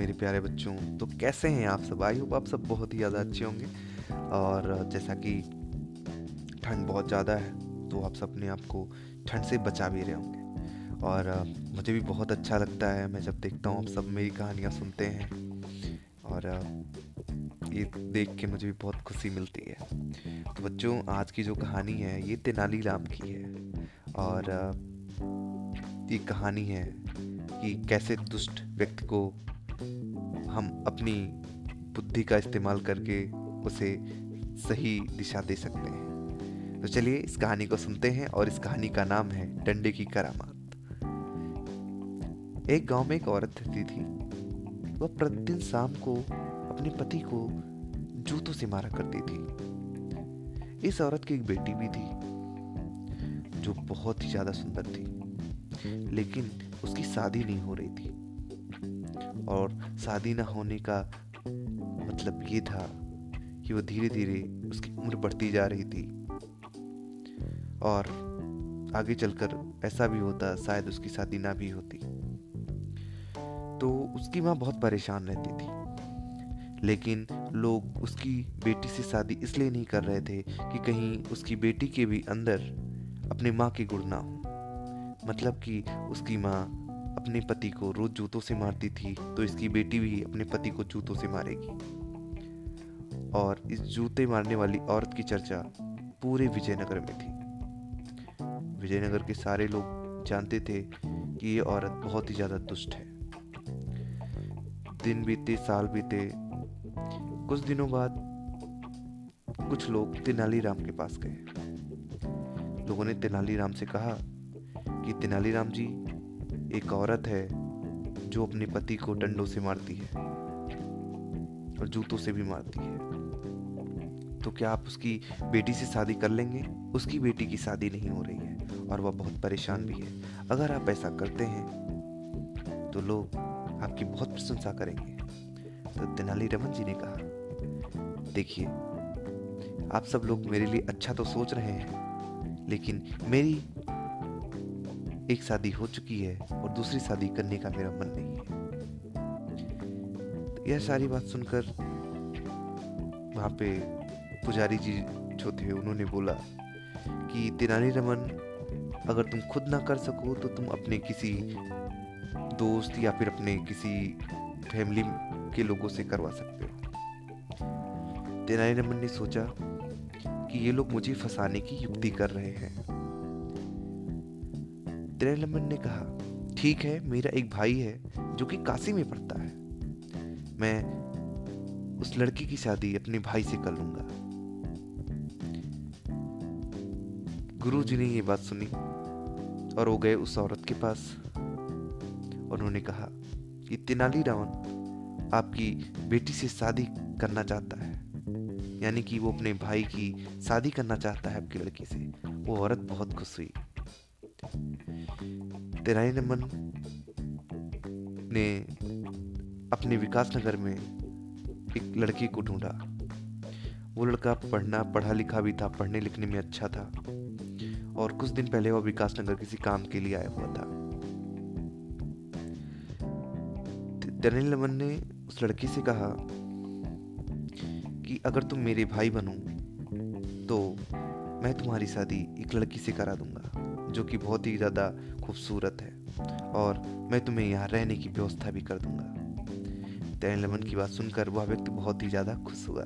मेरे प्यारे बच्चों। तो कैसे हैं आप सब? आई होप आप सब बहुत ही ज़्यादा अच्छे होंगे। और जैसा कि ठंड बहुत ज़्यादा है, तो आप सब अपने आप को ठंड से बचा भी रहे होंगे। और मुझे भी बहुत अच्छा लगता है मैं जब देखता हूँ आप सब मेरी कहानियाँ सुनते हैं। और ये देख के मुझे भी बहुत खुशी मिलती है। तो बच्चों, आज की जो कहानी है ये तेनालीराम की है। और ये कहानी है कि कैसे दुष्ट व्यक्ति को हम अपनी बुद्धि का इस्तेमाल करके उसे सही दिशा दे सकते हैं। तो चलिए इस कहानी को सुनते हैं, और इस कहानी का नाम है डंडे की करामात। एक गांव में एक औरत रहती थी। वह प्रतिदिन शाम को अपने पति को जूतों से मारा करती थी। इस औरत की एक बेटी भी थी जो बहुत ही ज्यादा सुंदर थी, लेकिन उसकी शादी नहीं हो रही थी। और शादी ना होने का मतलब ये था कि वो धीरे धीरे उसकी उम्र बढ़ती जा रही थी, और आगे चलकर ऐसा भी होता शायद उसकी शादी ना भी होती। तो उसकी माँ बहुत परेशान रहती थी, लेकिन लोग उसकी बेटी से शादी इसलिए नहीं कर रहे थे कि कहीं उसकी बेटी के भी अंदर अपने माँ के गुण ना हो। मतलब कि उसकी माँ अपने पति को रोज जूतों से मारती थी, तो इसकी बेटी भी अपने पति को जूतों से मारेगी। और इस जूते मारने वाली औरत की चर्चा पूरे विजयनगर में थी। विजयनगर के सारे लोग जानते थे कि ये औरत बहुत ही ज्यादा दुष्ट है। दिन बीते, साल बीते। कुछ दिनों बाद कुछ लोग तेनालीराम के पास गए। लोगों ने तेनालीराम से कहा कि तेनालीराम जी, एक औरत है जो अपने पति को डंडों से मारती है और जूतों से भी मारती है। तो क्या आप उसकी बेटी से शादी कर लेंगे? उसकी बेटी की शादी नहीं हो रही है और वह बहुत परेशान भी है। अगर आप ऐसा करते हैं तो लोग आपकी बहुत प्रशंसा करेंगे। तो तेनालीरामन जी ने कहा, देखिए, आप सब लोग मेरे लिए अच्छा तो सोच रहे हैं, लेकिन मेरी एक शादी हो चुकी है और दूसरी शादी करने का मेरा मन नहीं है। तो यह सारी बात सुनकर वहाँ पे पुजारी जी जो थे उन्होंने बोला कि तेनालीरामन, अगर तुम खुद ना कर सको तो तुम अपने किसी दोस्त या फिर अपने किसी फैमिली के लोगों से करवा सकते हो। तेनालीरामन ने सोचा कि ये लोग मुझे फंसाने की युक्ति कर रहे हैं। तेनालीरामन ने कहा, ठीक है, मेरा एक भाई है जो कि काशी में पढ़ता है। मैं उस लड़की की शादी अपने भाई से कर लूंगा। गुरु जी ने ये बात सुनी और वो गए उस औरत के पास। उन्होंने कहा कि तेनालीरामन आपकी बेटी से शादी करना चाहता है, यानी कि वो अपने भाई की शादी करना चाहता है आपकी लड़की से। वो औरत बहुत खुश हुई। तेनालीरामन ने अपने विकासनगर में एक लड़के को ढूंढा। वो लड़का पढ़ा लिखा भी था, पढ़ने लिखने में अच्छा था, और कुछ दिन पहले वह विकासनगर किसी काम के लिए आया हुआ था। तेनालीरामन ने उस लड़के से कहा कि अगर तुम मेरे भाई बनो तो मैं तुम्हारी शादी एक लड़की से करा दूंगा जो कि बहुत ही ज़्यादा खूबसूरत है, और मैं तुम्हें यहाँ रहने की व्यवस्था भी कर दूंगा। तेनालीरामन की बात सुनकर वह व्यक्ति बहुत ही ज़्यादा खुश हुआ।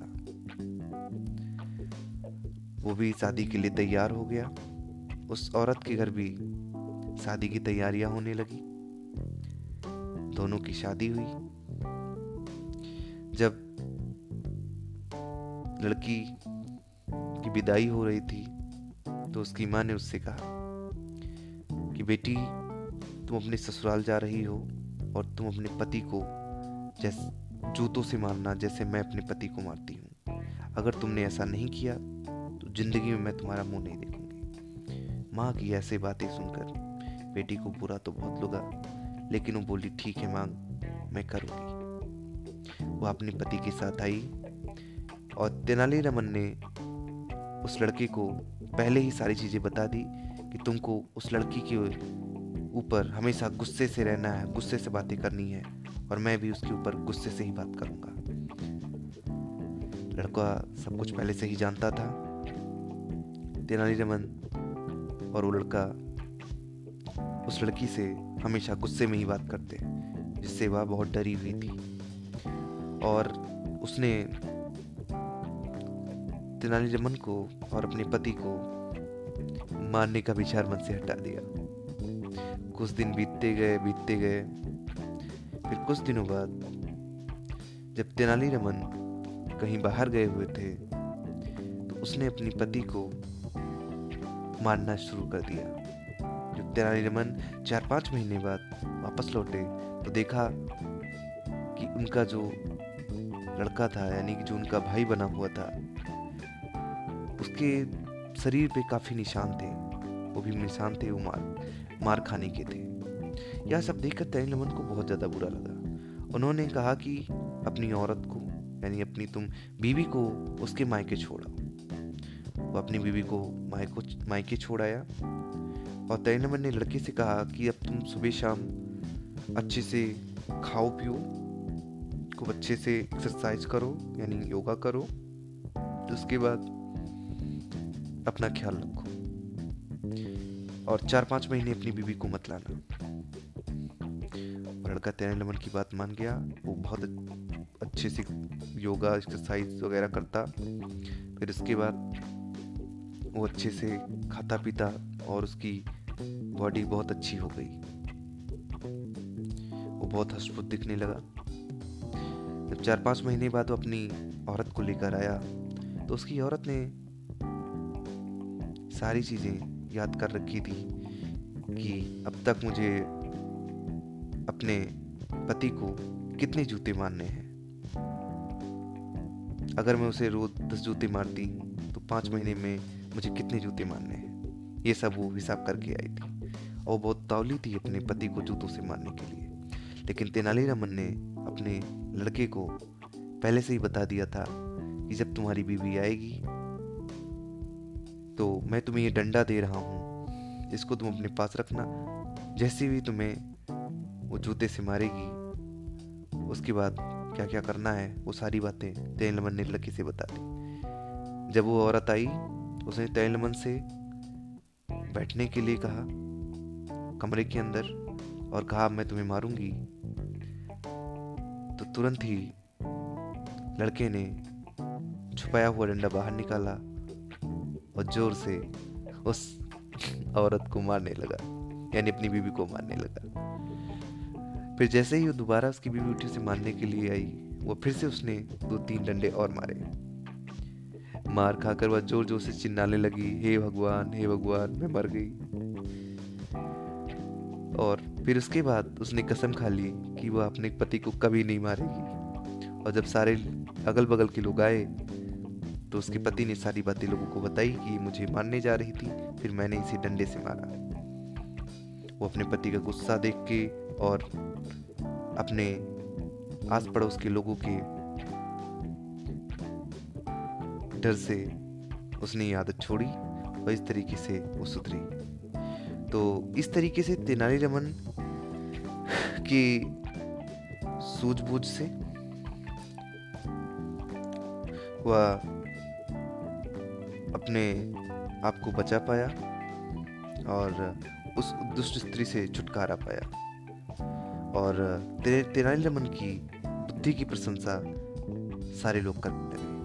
वो भी शादी के लिए तैयार हो गया। उस औरत के घर भी शादी की तैयारियां होने लगी। दोनों की शादी हुई। जब लड़की की विदाई हो रही थी तो उसकी माँ ने उससे कहा कि बेटी, तुम अपने ससुराल जा रही हो और तुम अपने पति को जैसे जूतों से मारना जैसे मैं अपने पति को मारती हूँ। अगर तुमने ऐसा नहीं किया तो जिंदगी में मैं तुम्हारा मुंह नहीं देखूंगी। माँ की ऐसे बातें सुनकर बेटी को बुरा तो बहुत लगा, लेकिन वो बोली, ठीक है माँ, मैं करूँगी। वो अपने पति के साथ आई, और तेनालीरामन ने उस लड़के को पहले ही सारी चीज़ें बता दी कि तुमको उस लड़की के ऊपर हमेशा गुस्से से रहना है, गुस्से से बातें करनी है, और मैं भी उसके ऊपर गुस्से से ही बात करूंगा। लड़का सब कुछ पहले से ही जानता था। तेनालीरामन और वो लड़का उस लड़की से हमेशा गुस्से में ही बात करते, जिससे वह बहुत डरी हुई थी और उसने तेनालीरामन को और अपने पति को मारने का विचार मन से हटा दिया। कुछ दिन बीतते गए। फिर कुछ दिनों बाद जब तेनालीरामन कहीं बाहर गए हुए थे तो उसने अपनी पति को मारना शुरू कर दिया। जब तेनालीरामन 4-5 महीने बाद वापस लौटे तो देखा कि उनका जो लड़का था, यानी कि जो उनका भाई बना हुआ था, उसके शरीर पे काफी निशान थे। वो भी निशान थे, वो मार खाने के थे। यह सब देखकर तेनालीरामन को बहुत ज्यादा बुरा लगा। उन्होंने कहा कि अपनी औरत को, यानी अपनी तुम बीवी को उसके मायके छोड़ा। वो अपनी बीवी को मायके छोड़ाया और तेनालीरामन ने लड़के से कहा कि अब तुम सुबह शाम अच्छे से खाओ पियो, खूब अच्छे से एक्सरसाइज करो, यानी योगा करो, उसके बाद अपना ख्याल रखो और 4-5 महीने अपनी बीवी को मत लाना। और लड़का तेनालीरामन की बात मान गया। वो बहुत अच्छे से योगा एक्सरसाइज वगैरह करता। फिर उसके बाद वो अच्छे से खाता पीता और उसकी बॉडी बहुत अच्छी हो गई। वो बहुत हष्ट-पुष्ट दिखने लगा। जब 4-5 महीने बाद वो अपनी औरत को लेकर आया तो उसकी औरत ने सारी चीजें याद कर रखी थी कि अब तक मुझे अपने पति को कितने जूते मारने हैं। अगर मैं उसे रोज 10 जूते मारती तो 5 महीने में मुझे कितने जूते मारने हैं, ये सब वो हिसाब करके आई थी। और बहुत तावली थी अपने पति को जूतों से मारने के लिए। लेकिन तेनालीरामन ने अपने लड़के को पहले से ही बता दिया था कि जब तुम्हारी बीवी आएगी तो मैं तुम्हें ये डंडा दे रहा हूँ, इसको तुम अपने पास रखना। जैसे भी तुम्हें वो जूते से मारेगी, उसके बाद क्या क्या करना है वो सारी बातें तेनालीरामन ने लड़के से बता दी। जब वो औरत आई उसने तेनालीरामन से बैठने के लिए कहा कमरे के अंदर और कहा मैं तुम्हें मारूंगी। तो तुरंत ही लड़के ने छुपाया हुआ डंडा बाहर निकाला और जोर से उस औरत को मारने लगा, यानी अपनी बीवी को मारने लगा। फिर जैसे ही वो दोबारा उसकी बीवी उठी उसे मारने के लिए आई, वो फिर से उसने 2-3 डंडे और मारे। मार खाकर वह जोर जोर से चिल्लाने लगी, हे भगवान मैं मर गई। और फिर उसके बाद उसने कसम खा ली कि वह अपने पति को कभी नहीं मारेगी। और जब सारे अगल बगल के लोग आए तो उसके पति ने सारी बातें लोगों को बताई कि मुझे मारने जा रही थी, फिर मैंने इसे डंडे से मारा। वो अपने पति का गुस्सा देख के और अपने आस पड़ोस के लोगों के डर से उसने ये आदत छोड़ी और इस तरीके से वो सुधरी। तो इस तरीके से तेनालीरामन की सूझबूझ से वह अपने आप को बचा पाया और उस दुष्ट स्त्री से छुटकारा पाया। और तेनालीरामन की बुद्धि की प्रशंसा सारे लोग करने लगे।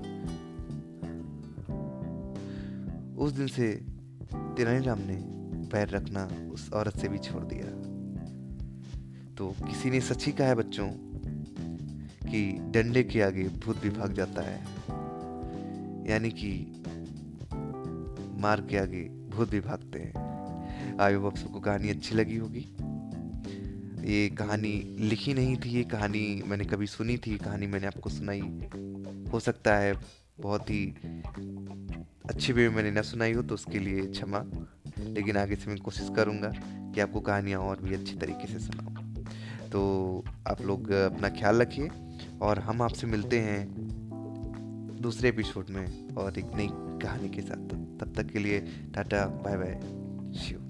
उस दिन से तेनालीराम ने पैर रखना उस औरत से भी छोड़ दिया। तो किसी ने सच ही कहा है बच्चों कि डंडे के आगे भूत भी भाग जाता है, यानी कि मार के आगे भूत भी भागते हैं। आई होप आप सबको कहानी अच्छी लगी होगी। ये कहानी लिखी नहीं थी, ये कहानी मैंने कभी सुनी थी, कहानी मैंने आपको सुनाई। हो सकता है बहुत ही अच्छी वे मैंने ना सुनाई हो तो उसके लिए क्षमा, लेकिन आगे से मैं कोशिश करूँगा कि आपको कहानियाँ और भी अच्छी तरीके से सुनाऊँ। तो आप लोग अपना ख्याल रखिए और हम आपसे मिलते हैं दूसरे एपिसोड में और एक नई कहानी के साथ। तब तक के लिए टाटा बाय बाय, शिव।